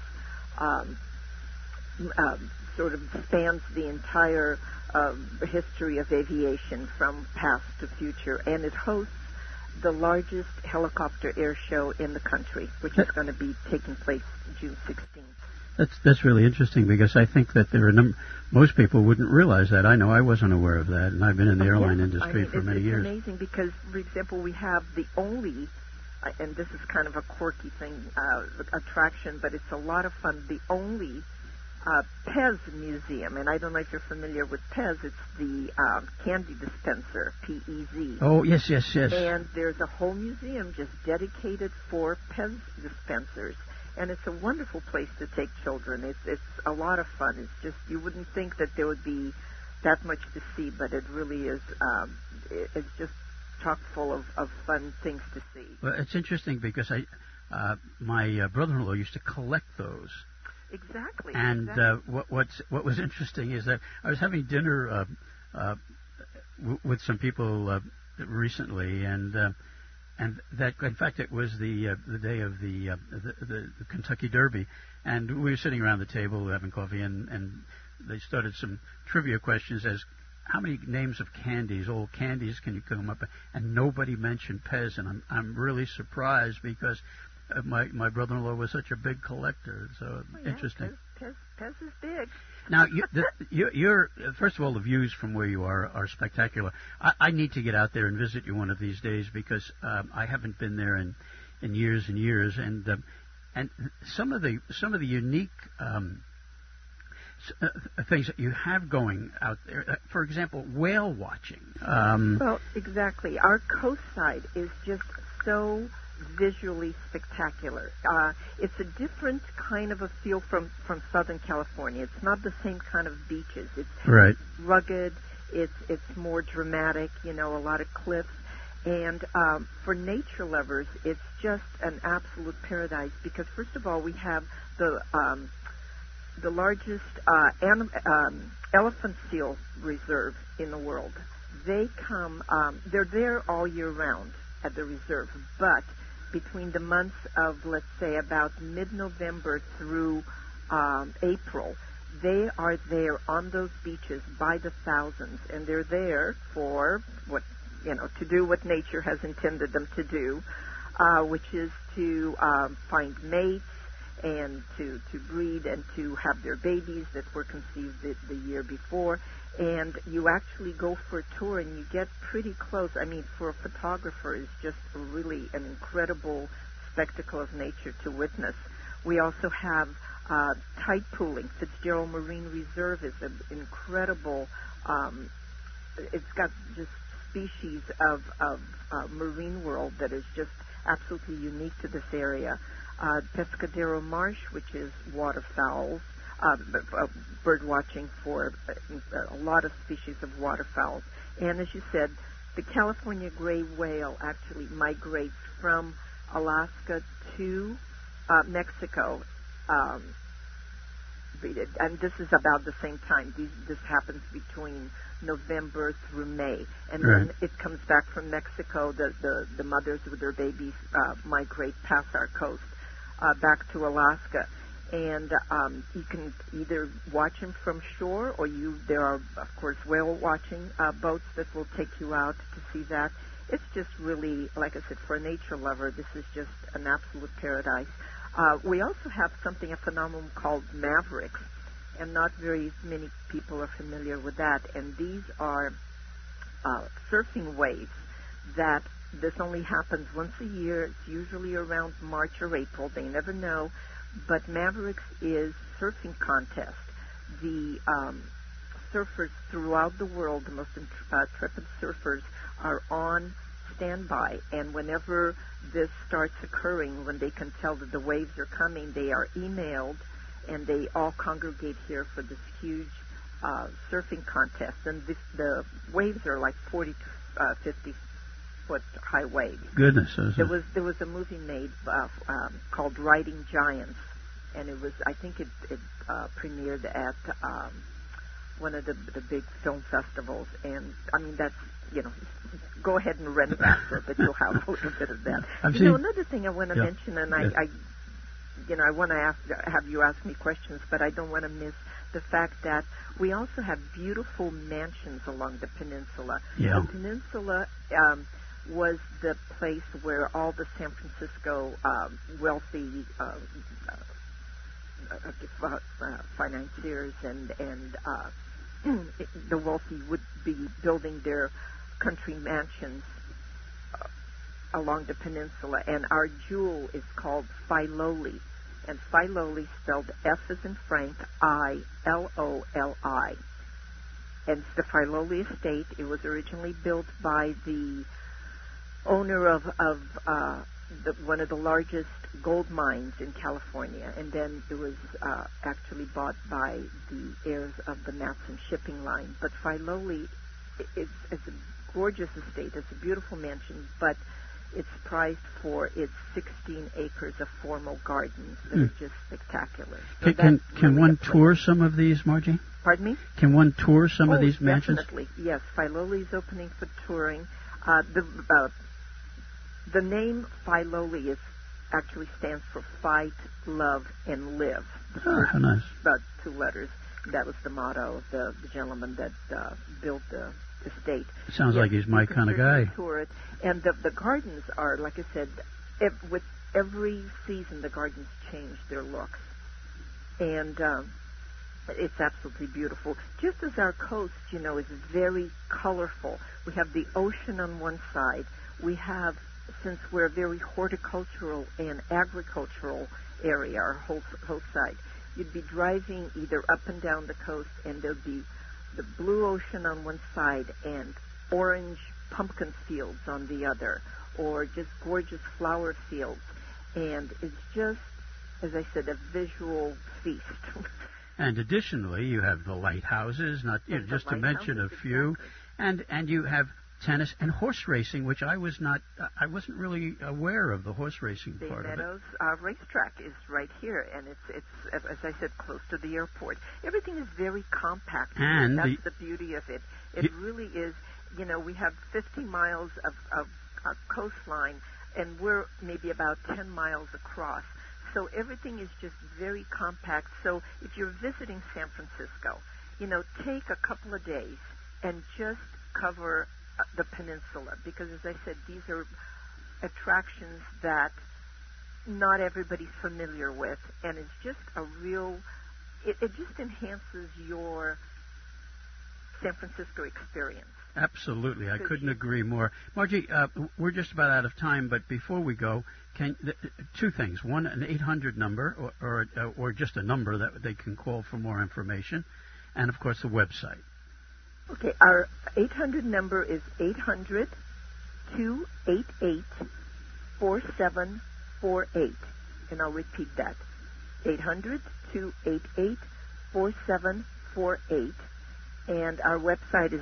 sort of spans the entire history of aviation from past to future, and it hosts the largest helicopter air show in the country, which is going to be taking place June 16th. That's really interesting because I think that there are most people wouldn't realize that. I know I wasn't aware of that, and I've been in the airline industry for many years. It's amazing because, for example, we have the only, and this is kind of a quirky thing, attraction, but it's a lot of fun, the only Pez Museum, and I don't know if you're familiar with Pez. It's the candy dispenser, P-E-Z. Oh, yes. And there's a whole museum just dedicated for Pez dispensers, and it's a wonderful place to take children. It's a lot of fun. It's just, you wouldn't think that there would be that much to see, but it really is. It's just chock full of fun things to see. Well, it's interesting because my brother-in-law used to collect those. Exactly. And what was interesting is that I was having dinner with some people recently, and that in fact it was the day of the Kentucky Derby, and we were sitting around the table having coffee, and they started some trivia questions as how many names of candies, old candies, can you come up? And nobody mentioned Pez, and I'm really surprised because my brother-in-law was such a big collector, so interesting. Pez is big. Now, you're first of all, the views from where you are spectacular. I need to get out there and visit you one of these days because I haven't been there in years and years, and some of the unique things that you have going out there. For example, whale watching. Well, exactly. Our coast side is just so visually spectacular. It's a different kind of a feel from Southern California. It's not the same kind of beaches. It's right. rugged. It's more dramatic. A lot of cliffs. And for nature lovers, it's just an absolute paradise because first of all, we have the largest elephant seal reserve in the world. They come. They're there all year round at the reserve, but between the months of, let's say, about mid-November through April, they are there on those beaches by the thousands, and they're there for to do what nature has intended them to do, which is to find mates and to breed and to have their babies that were conceived the year before. And you actually go for a tour and you get pretty close. I mean, for a photographer, it's just really an incredible spectacle of nature to witness. We also have tide pooling. Fitzgerald Marine Reserve is an incredible, it's got just species of marine world that is just absolutely unique to this area. Pescadero Marsh, which is waterfowl, bird watching for a lot of species of waterfowl. And as you said, the California gray whale actually migrates from Alaska to Mexico. And this is about the same time. This happens between November through May. And right. then it comes back from Mexico. The mothers with their babies migrate past our coast back to Alaska. And you can either watch them from shore, or there are, of course, whale watching boats that will take you out to see that. It's just really, like I said, for a nature lover, this is just an absolute paradise. We also have a phenomenon called mavericks, and not very many people are familiar with that. And these are surfing waves that this only happens once a year. It's usually around March or April. They never know. But Mavericks is surfing contest. The surfers throughout the world, the most intrepid surfers, are on standby. And whenever this starts occurring, when they can tell that the waves are coming, they are emailed, and they all congregate here for this huge surfing contest. And the waves are like 40 to 50 foot high waves. Goodness. There was a movie made called Riding Giants, and I think it premiered at one of the big film festivals. And I mean, that's, go ahead and rent that so that you'll have a little bit of that. Another thing I want to mention, and I want to have you ask me questions, but I don't want to miss the fact that we also have beautiful mansions along the peninsula. Yeah. The peninsula was the place where all the San Francisco wealthy financiers and the wealthy would be building their country mansions along the peninsula. And our jewel is called Filoli. And Filoli spelled F as in Frank, I-L-O-L-I. And it's the Filoli Estate. It was originally built by the owner of one of the largest gold mines in California, and then it was actually bought by the heirs of the Matson shipping line. But Filoli is a gorgeous estate. It's a beautiful mansion, but it's prized for its 16 acres of formal gardens that are just spectacular. So can one tour some of these, Margie? Pardon me? Can one tour some of these mansions? Definitely. Yes, Filoli is opening for touring. The name Filoli actually stands for Fight, Love, and Live. Oh, how nice. About 2 letters. That was the motto of the gentleman that built the estate. Sounds like he's my kind of guy. Tour it. And the gardens are, like I said, with every season the gardens change their looks. And it's absolutely beautiful. Just as our coast, is very colorful. We have the ocean on one side. We have, since we're a very horticultural and agricultural area, our whole side, you'd be driving either up and down the coast, and there'd be the blue ocean on one side and orange pumpkin fields on the other, or just gorgeous flower fields. And it's just, as I said, a visual feast. And additionally, you have the lighthouses, just to mention a few, and you have tennis and horse racing, which I wasn't really aware of the horse racing part of it. Meadows racetrack is right here, and it's as I said, close to the airport. Everything is very compact, and that's the beauty of it. It really is. We have 50 miles of coastline, and we're maybe about 10 miles across. So everything is just very compact. So if you're visiting San Francisco, take a couple of days and just cover the peninsula, because as I said, these are attractions that not everybody's familiar with, and it's just a real, it just enhances your San Francisco experience. Absolutely. I couldn't agree more. Margie, we're just about out of time, but before we go, two things. One, an 800 number, or just a number that they can call for more information, and, of course, the website. Okay, our 800 number is 800-288-4748. And I'll repeat that. 800-288-4748. And our website is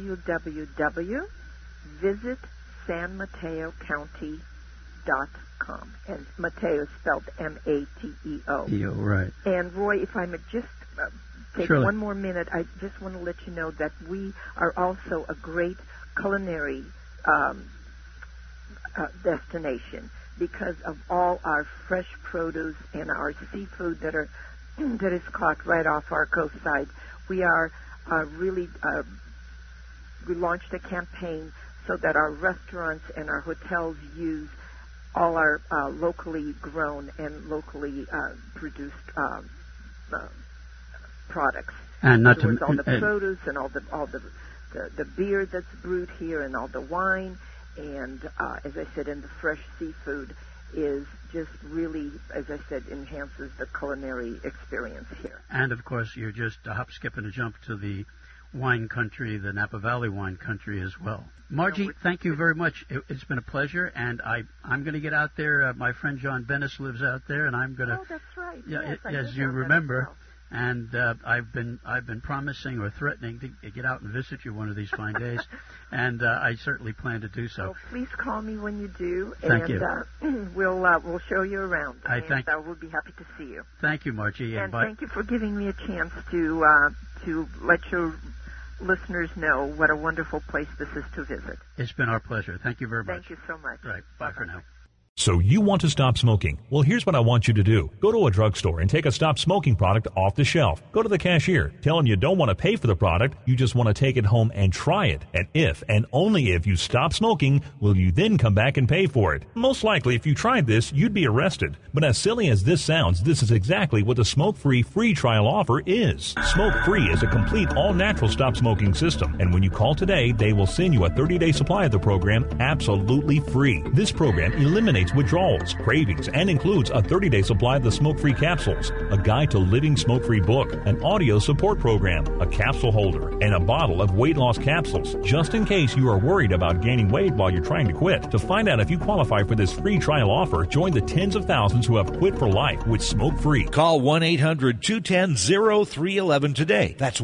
www.visitsanmataocounty.com. And Mateo is spelled M-A-T-E-O. Right. And Roy, if I may just take Surely. one more minute, I just want to let you know that we are also a great culinary destination because of all our fresh produce and our seafood that is caught right off our coastside. We are we launched a campaign so that our restaurants and our hotels use all our locally grown and locally produced products. And not all the produce and all the beer that's brewed here and all the wine and as I said, and the fresh seafood is just really, as I said, enhances the culinary experience here. And of course, you're just a hop, skip, and a jump to the wine country, the Napa Valley wine country as well. Margie, thank you very much. It's been a pleasure, and I'm going to get out there. My friend John Bennis lives out there, and I'm going to. Oh, that's right. Yeah, yes, as you remember. And I've been promising or threatening to get out and visit you one of these fine days, and I certainly plan to do so. Well, please call me when you do, Thank and you. We'll show you around. We'll be happy to see you. Thank you, Margie, and thank you for giving me a chance to let your listeners know what a wonderful place this is to visit. It's been our pleasure. Thank you very much. Thank you so much. Right. Bye for now. So you want to stop smoking? Well, here's what I want you to do. Go to a drugstore and take a stop smoking product off the shelf. Go to the cashier. Tell him you don't want to pay for the product. You just want to take it home and try it. And if and only if you stop smoking, will you then come back and pay for it. Most likely, if you tried this, you'd be arrested. But as silly as this sounds, this is exactly what the Smoke-Free free trial offer is. Smoke-Free is a complete all-natural stop smoking system. And when you call today, they will send you a 30-day supply of the program absolutely free. This program eliminates withdrawals, cravings, and includes a 30-day supply of the smoke-free capsules, a guide to living smoke-free book, an audio support program, a capsule holder, and a bottle of weight loss capsules, just in case you are worried about gaining weight while you're trying to quit. To find out if you qualify for this free trial offer, join the tens of thousands who have quit for life with Smoke-Free. Call 1-800-210-0311 today. That's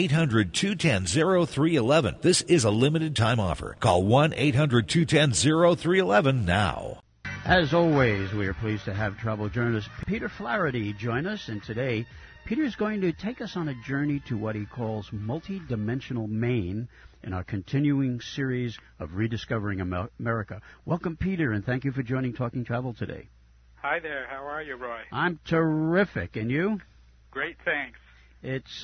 1-800-210-0311. This is a limited time offer. Call 1-800-210-0311 now. As always, we are pleased to have travel journalist Peter Flaherty join us, and today Peter is going to take us on a journey to what he calls multi-dimensional Maine in our continuing series of Rediscovering America. Welcome, Peter, and thank you for joining Talking Travel today. Hi there. How are you, Roy? I'm terrific. And you? Great, thanks. It's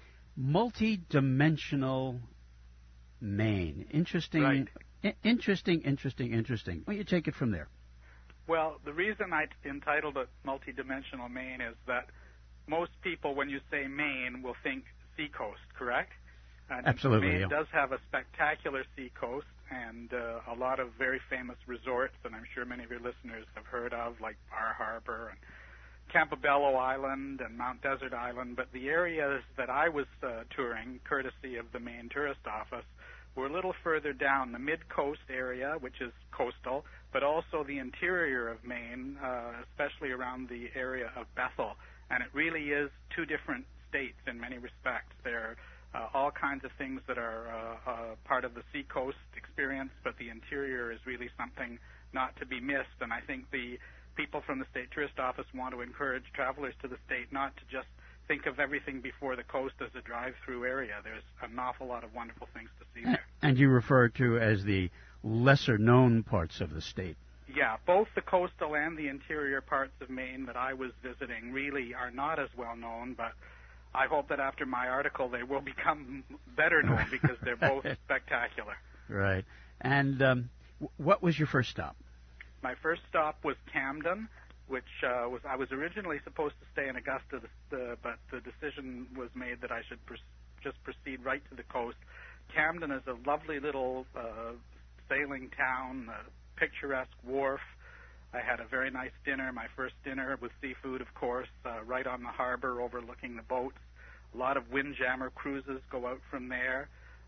multi-dimensional Maine. Interesting. Right. Interesting. Why don't you take it from there? Well, the reason I entitled it Multidimensional Maine is that most people, when you say Maine, will think seacoast, correct? And absolutely. Maine does have a spectacular seacoast and a lot of very famous resorts, and I'm sure many of your listeners have heard of, like Bar Harbor and Campobello Island and Mount Desert Island. But the areas that I was touring, courtesy of the Maine Tourist Office, we're a little further down the mid-coast area, which is coastal, but also the interior of Maine, especially around the area of Bethel. And it really is two different states in many respects. There are all kinds of things that are part of the seacoast experience, but the interior is really something not to be missed. And I think the people from the State Tourist Office want to encourage travelers to the state not to just think of everything before the coast as a drive-through area. There's an awful lot of wonderful things to see there. And you refer to as the lesser-known parts of the state. Yeah, both the coastal and the interior parts of Maine that I was visiting really are not as well known, but I hope that after my article they will become better known because they're both spectacular. Right. And what was your first stop? My first stop was Camden, which I was originally supposed to stay in Augusta, but the decision was made that I should just proceed right to the coast. Camden is a lovely little sailing town, a picturesque wharf. I had a very nice dinner, my first dinner with seafood, of course, right on the harbor overlooking the boats. A lot of windjammer cruises go out from there.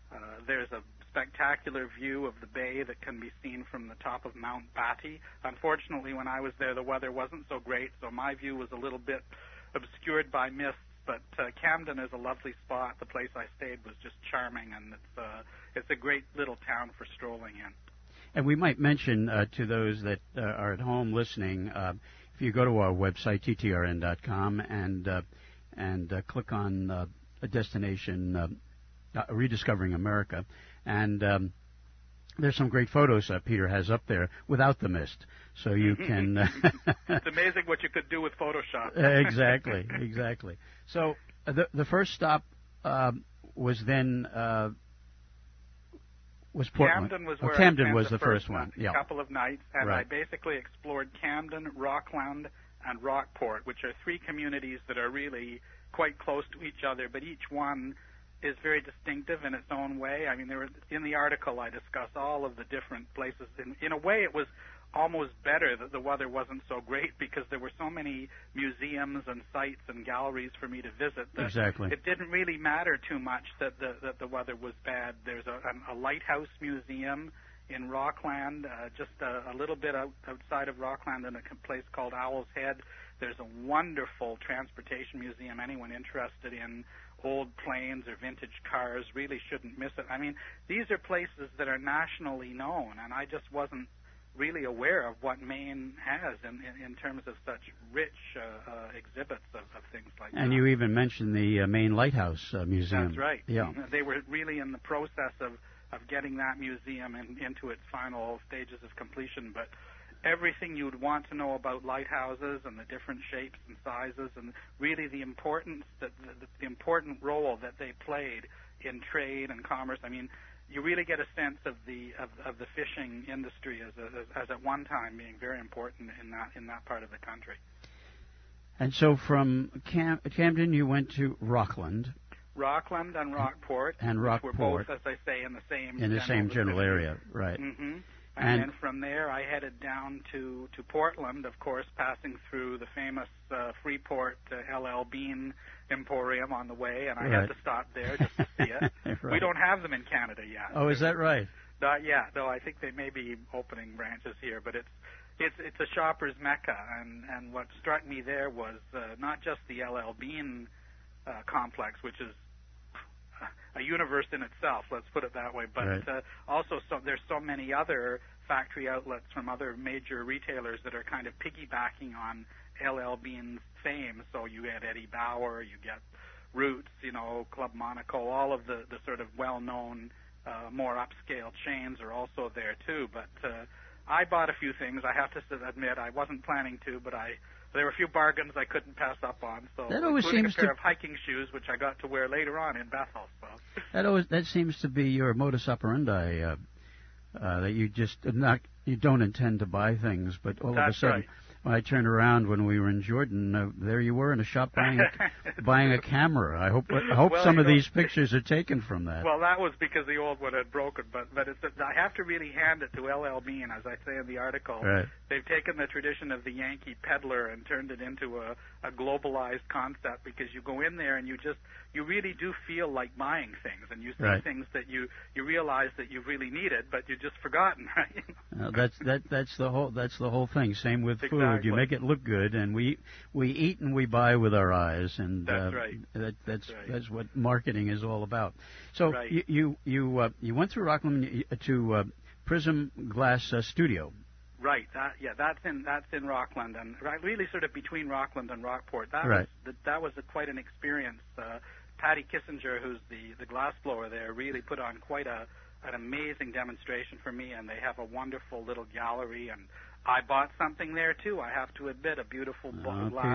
There's a spectacular view of the bay that can be seen from the top of Mount Batty. Unfortunately, when I was there, the weather wasn't so great, so my view was a little bit obscured by mist. But Camden is a lovely spot. The place I stayed was just charming, and it's a great little town for strolling in. And we might mention to those that are at home listening, if you go to our website, ttrn.com, and click on a destination, Rediscovering America, and there's some great photos Peter has up there without the mist, so you can... It's amazing what you could do with Photoshop. Exactly. So the first stop was then... was Portland. Camden was where Camden I spent was the first one. A couple of nights, and right. I basically explored Camden, Rockland, and Rockport, which are three communities that are really quite close to each other, but each one is very distinctive in its own way. I mean, in the article I discuss all of the different places. In a way, it was almost better that the weather wasn't so great because there were so many museums and sites and galleries for me to visit that exactly. It didn't really matter too much that the weather was bad. There's a lighthouse museum in Rockland, just a little bit outside of Rockland in a place called Owl's Head. There's a wonderful transportation museum. Anyone interested in old planes or vintage cars really shouldn't miss it. I mean, these are places that are nationally known, and I just wasn't really aware of what Maine has in terms of such rich exhibits of things like that. And you even mentioned the Maine Lighthouse Museum. That's right. Yeah. They were really in the process of getting that museum into its final stages of completion, but everything you would want to know about lighthouses and the different shapes and sizes, and really the importance the important role that they played in trade and commerce. I mean, you really get a sense of the fishing industry as at one time being very important in that part of the country. And so from Camden, you went to Rockland. Rockland and Rockport, which were both, as I say, in the same general area, right? Mm-hmm. And then from there, I headed down to Portland, of course, passing through the famous Freeport L.L. Bean Emporium on the way, and I had to stop there just to see it. Right. We don't have them in Canada yet. Oh, is that right? Not yet, though. I think they may be opening branches here, but it's a shopper's mecca, and what struck me there was not just the L.L. Bean complex, which is a universe in itself, let's put it that way, but also there's so many other factory outlets from other major retailers that are kind of piggybacking on L.L. Bean's fame. So you get Eddie Bauer, you get Roots, Club Monaco, all of the sort of well-known, more upscale chains are also there too. But I bought a few things. I have to admit, I wasn't planning to, but there were a few bargains I couldn't pass up on. So, including a pair of hiking shoes, which I got to wear later on in Bethel. So that seems to be your modus operandi. That you don't intend to buy things, but all of a sudden, when I turned around when we were in Jordan, there you were in a shop buying a camera. I hope some of these pictures are taken from that. Well, that was because the old one had broken, but I have to really hand it to L.L. Bean, as I say in the article. Right. They've taken the tradition of the Yankee peddler and turned it into a globalized concept, because you go in there and you really do feel like buying things, and you see things that you realize that you really needed, but you've just forgotten, right? That's the whole thing. Same with food. Exactly. You make it look good, and we eat and we buy with our eyes, and that's right. That's what marketing is all about. So you went through Rockland to Prism Glass Studio. Right. That's in Rockland, and really sort of between Rockland and Rockport. That was quite an experience. Patty Kissinger, who's the glass blower there, really put on quite an amazing demonstration for me, and they have a wonderful little gallery, and I bought something there too, I have to admit, a beautiful glass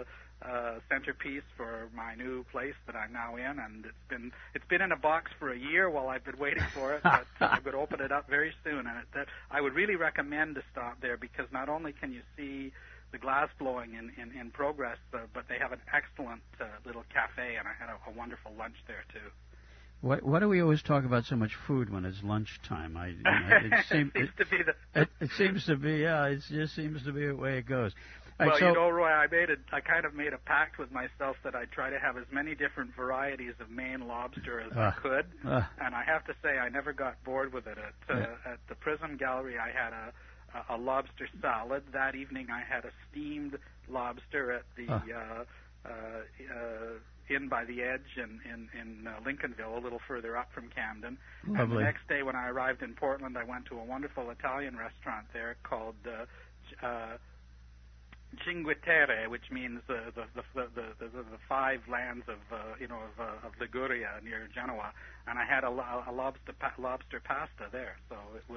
centerpiece for my new place that I'm now in, and it's been in a box for a year while I've been waiting for it, but I'm going to open it up very soon, and I would really recommend to stop there, because not only can you see the glass blowing in progress, but they have an excellent little cafe, and I had a wonderful lunch there too. Why do we always talk about so much food when it's lunchtime? It just seems to be the way it goes. Right, well, so, you know, Roy, I kind of made a pact with myself that I'd try to have as many different varieties of Maine lobster as I could, and I have to say I never got bored with it. At the Prism Gallery, I had a lobster salad. That evening, I had a steamed lobster at the Inn by the Edge in Lincolnville, a little further up from Camden. Lovely. And the next day, when I arrived in Portland, I went to a wonderful Italian restaurant there called Cinque Terre, which means the five lands of Liguria near Genoa, and I had a lobster pasta there. So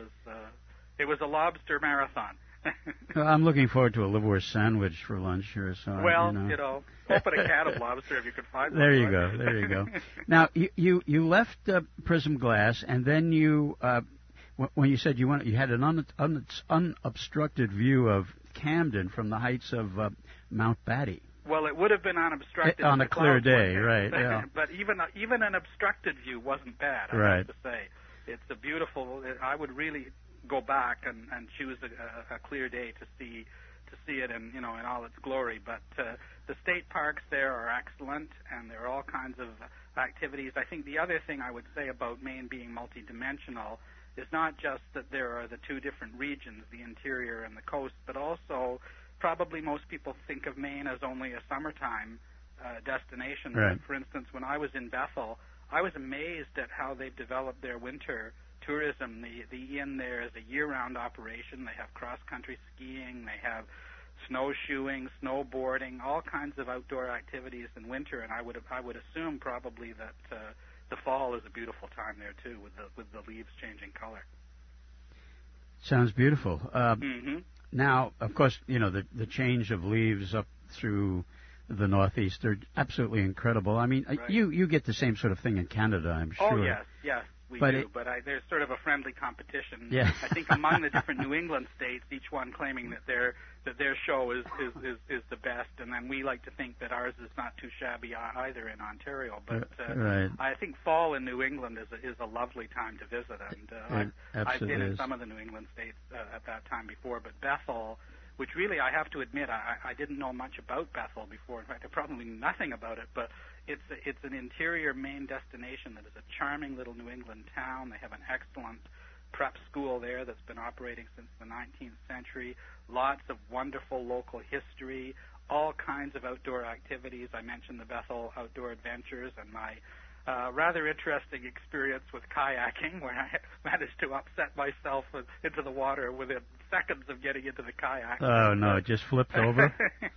it was a lobster marathon. I'm looking forward to a liverwurst sandwich for lunch here. So well, open a can of lobster if you could find one. There you go. There you go. Now you left Prism Glass, and then you when you said you had an unobstructed view of Camden from the heights of Mount Batty. Well, it would have been unobstructed on a clear day, right? Yeah. But even an obstructed view wasn't bad. I have to say, it's a beautiful. I would really go back and choose a clear day to see it in all its glory. But the state parks there are excellent, and there are all kinds of activities. I think the other thing I would say about Maine being multidimensional is not just that there are the two different regions, the interior and the coast, but also probably most people think of Maine as only a summertime destination. Right. For instance, when I was in Bethel, I was amazed at how they've developed their winter tourism. The inn there is a year-round operation. They have cross-country skiing, they have snowshoeing, snowboarding, all kinds of outdoor activities in winter, and I would assume probably that the fall is a beautiful time there too, with the leaves changing color. Sounds beautiful. Mm-hmm. Now, of course, the change of leaves up through the Northeast are absolutely incredible. I mean, right. you get the same sort of thing in Canada, I'm sure. Oh yes, we do. But there's sort of a friendly competition. Yeah. I think among the different New England states, each one claiming that their show is the best, and then we like to think that ours is not too shabby either in Ontario. But right. I think fall in New England is a lovely time to visit, and I've been in some of the New England states at that time before. But Bethel, which really I have to admit I didn't know much about Bethel before. In fact, I probably knew nothing about it, but it's an interior Maine destination that is a charming little New England town. They have an excellent prep school there that's been operating since the 19th century. Lots of wonderful local history, all kinds of outdoor activities. I mentioned the Bethel Outdoor Adventures and my rather interesting experience with kayaking, where I managed to upset myself into the water within seconds of getting into the kayak. Oh, no, it just flipped over?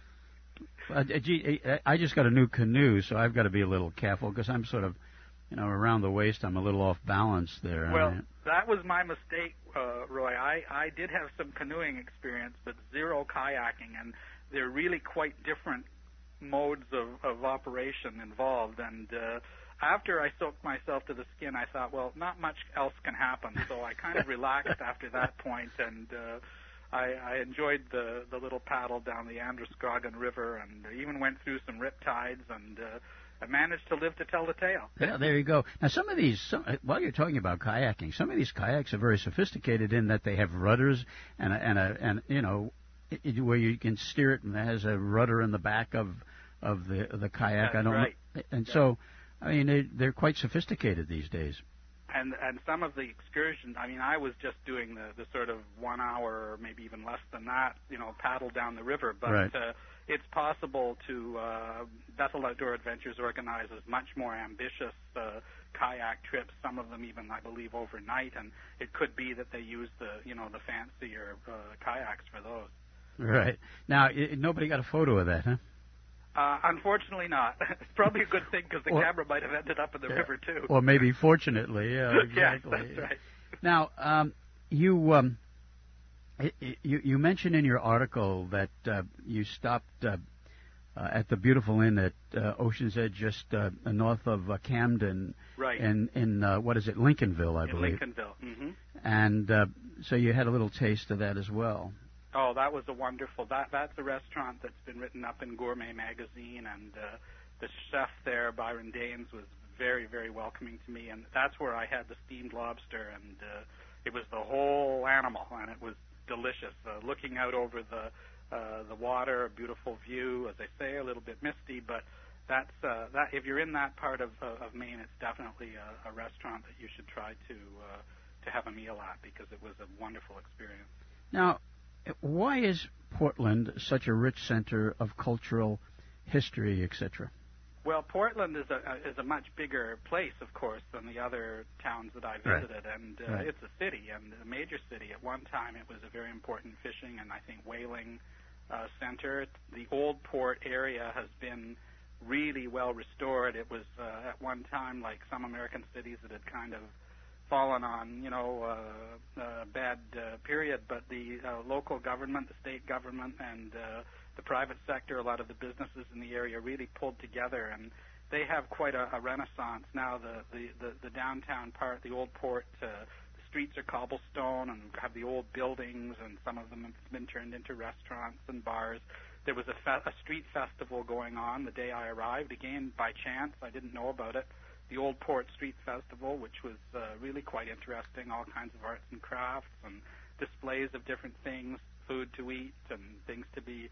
I just got a new canoe, so I've got to be a little careful because I'm sort of, around the waist, I'm a little off balance there. Well, that was my mistake, Roy. I did have some canoeing experience, but zero kayaking, and they're really quite different modes of operation involved. And after I soaked myself to the skin, I thought, well, not much else can happen. So I kind of relaxed after that point, and I enjoyed the little paddle down the Androscoggin River, and even went through some riptides, and I managed to live to tell the tale. Yeah, there you go. Now, some of these, while you're talking about kayaking, some of these kayaks are very sophisticated in that they have rudders and where you can steer it, and it has a rudder in the back of the kayak. That's I don't right. know. And so, I mean, they're quite sophisticated these days. And some of the excursions, I mean, I was just doing the sort of 1 hour or maybe even less than that, paddle down the river. But right. It's possible to, Bethel Outdoor Adventures organizes much more ambitious kayak trips, some of them even, I believe, overnight. And it could be that they use the fancier kayaks for those. Right. Now, nobody got a photo of that, huh? Unfortunately not. It's probably a good thing because the camera might have ended up in the river too. Or maybe fortunately, yeah, exactly. Yeah, that's right. Now, you mentioned in your article that you stopped at the beautiful inn at Ocean's Edge, just north of Camden, right? In what is it, Lincolnville, I believe. Lincolnville. Mm-hmm. And so you had a little taste of that as well. Oh, that was a wonderful. That's a restaurant that's been written up in Gourmet magazine, and the chef there, Byron Daines, was very, very welcoming to me, and that's where I had the steamed lobster, and it was the whole animal, and it was delicious. Looking out over the water, a beautiful view, as I say, a little bit misty, but that if you're in that part of Maine, it's definitely a restaurant that you should try to have a meal at, because it was a wonderful experience. Now, why is Portland such a rich center of cultural history, etc.? Well, Portland is a much bigger place, of course, than the other towns that I visited, and it's a city, and a major city. At one time, it was a very important fishing and I think whaling center. The old port area has been really well restored. It was at one time, like some American cities, that had kind of fallen on, a bad period, but the local government, the state government, and the private sector, a lot of the businesses in the area really pulled together, and they have quite a renaissance now. The downtown part, the old port, the streets are cobblestone and have the old buildings, and some of them have been turned into restaurants and bars. There was a street festival going on the day I arrived, again by chance. I didn't know about it. The Old Port Street Festival, which was really quite interesting, all kinds of arts and crafts and displays of different things, food to eat and things to be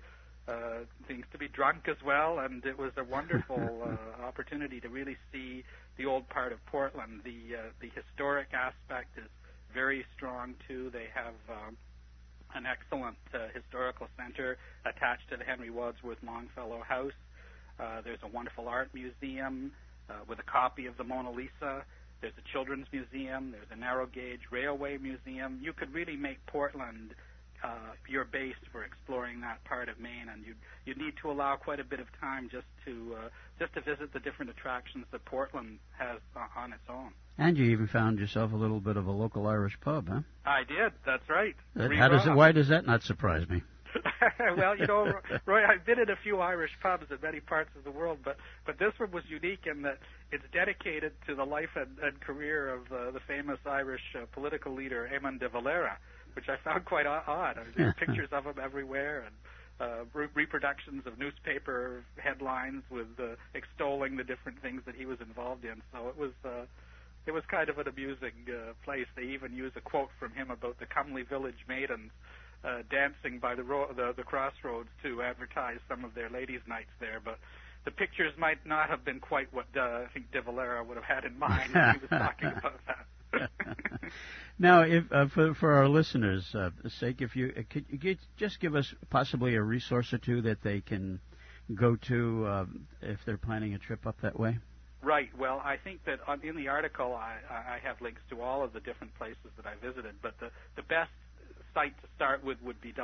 drunk as well, and it was a wonderful opportunity to really see the old part of Portland. The historic aspect is very strong too. They have an excellent historical center attached to the Henry Wadsworth Longfellow House. There's a wonderful art museum with a copy of the Mona Lisa. There's a children's museum. There's a narrow gauge railway museum. You could really make Portland your base for exploring that part of Maine, and you'd need to allow quite a bit of time just to visit the different attractions that Portland has on its own. And you even found yourself a little bit of a local Irish pub, huh? I did. That's right. Why does that not surprise me? Well, Roy, I've been in a few Irish pubs in many parts of the world, but this one was unique in that it's dedicated to the life and career of the famous Irish political leader Eamon de Valera, which I found quite odd. There are pictures of him everywhere, and reproductions of newspaper headlines with extolling the different things that he was involved in. So it was kind of an amusing place. They even use a quote from him about the comely village maidens dancing by the crossroads to advertise some of their ladies' nights there. But the pictures might not have been quite what I think de Valera would have had in mind when he was talking about that. Now, if for our listeners' sake, if you could just give us possibly a resource or two that they can go to if they're planning a trip up that way. Right. Well, I think that in the article I have links to all of the different places that I visited, but the best site to start with would be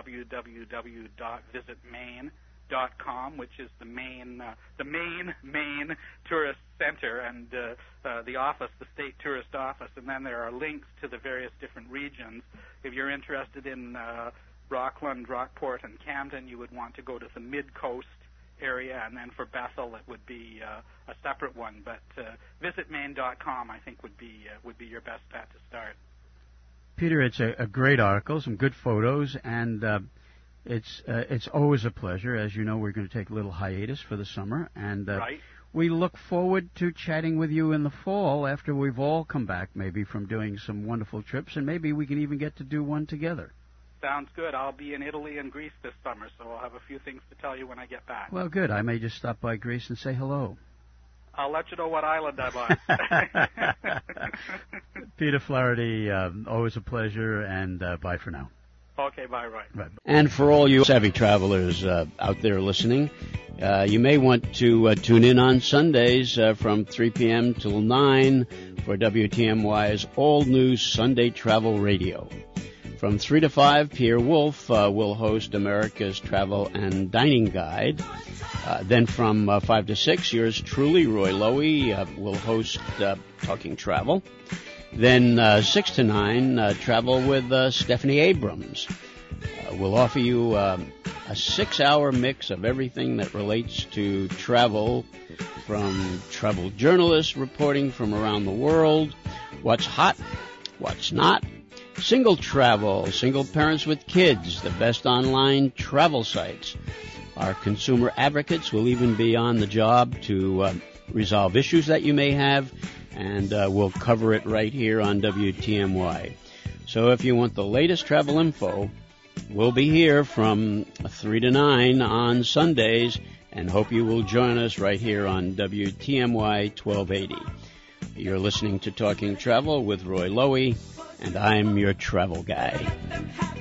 www.visitmaine.com, which is the main tourist center and the office, the state tourist office, and then there are links to the various different regions. If you're interested in Rockland, Rockport, and Camden, you would want to go to the mid-coast area, and then for Bethel it would be a separate one. But visitmaine.com, I think, would be your best bet to start. Peter, it's a great article, some good photos, and it's always a pleasure. As you know, we're going to take a little hiatus for the summer, and right. We look forward to chatting with you in the fall after we've all come back, maybe from doing some wonderful trips, and maybe we can even get to do one together. Sounds good. I'll be in Italy and Greece this summer, so I'll have a few things to tell you when I get back. Well, good. I may just stop by Greece and say hello. I'll let you know what island I'm on. Peter Flaherty, always a pleasure, and bye for now. Okay, bye, Roy. Bye. And for all you savvy travelers out there listening, you may want to tune in on Sundays from 3 p.m. till 9 for WTMY's All News Sunday Travel Radio. From 3 to 5, Pierre Wolf will host America's Travel and Dining Guide. Then from 5 to 6, yours truly, Roy Lowy, will host Talking Travel. Then 6 to 9, Travel with Stephanie Abrams. We'll offer you a 6-hour mix of everything that relates to travel, from travel journalists reporting from around the world, what's hot, what's not, single travel, single parents with kids, the best online travel sites. Our consumer advocates will even be on the job to resolve issues that you may have, and we'll cover it right here on WTMY. So if you want the latest travel info, we'll be here from 3 to 9 on Sundays, and hope you will join us right here on WTMY 1280. You're listening to Talking Travel with Roy Lowy, and I'm your travel guy.